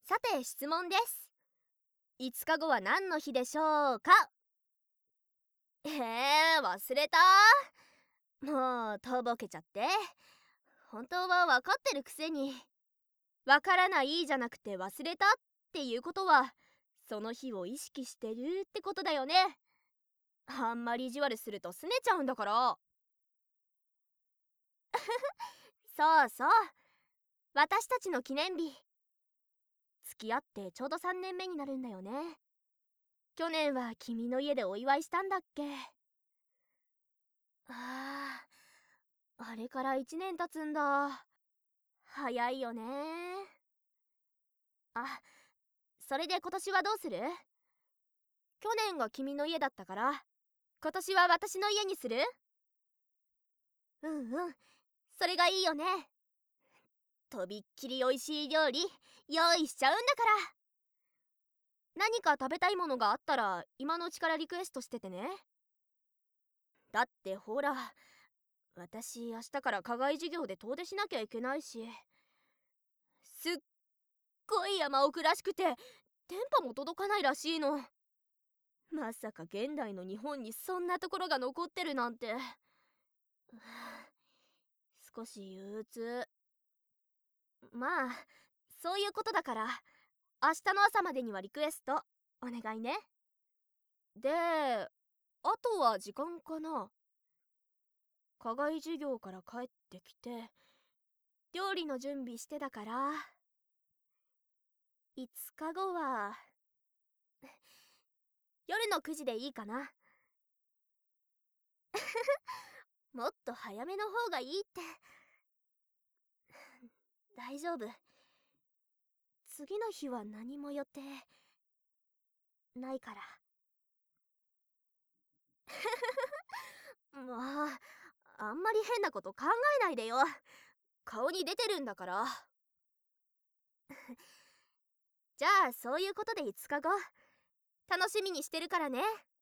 さて質問です。5日後は何の日でしょうか？忘れた？もうとぼけちゃって。本当は分かってるくせに。わからないじゃなくて忘れたっていうことは、その日を意識してるってことだよね。あんまり意地悪すると拗ねちゃうんだから。そうそう、私たちの記念日。付き合ってちょうど3年目になるんだよね。去年は君の家でお祝いしたんだっけ？ああれから1年経つんだ。早いよね。あ、それで今年はどうする？去年が君の家だったから、今年は私の家にする？うんうん、それがいいよね。とびっきり美味しい料理用意しちゃうんだから。何か食べたいものがあったら今のうちからリクエストしててね。だってほら、私明日から課外授業で遠出しなきゃいけないし、すっごい山奥らしくて電波も届かないらしいの。まさか現代の日本にそんなところが残ってるなんて。少し憂鬱。まあそういうことだから、明日の朝までにはリクエストお願いね。で、あとは時間かな。課外授業から帰ってきて料理の準備してだから、5日後は夜の9時でいいかな。もっと早めの方がいいって。大丈夫。次の日は何も予定ないから。もうあんまり変なこと考えないでよ。顔に出てるんだから。じゃあそういうことで5日後楽しみにしてるからね。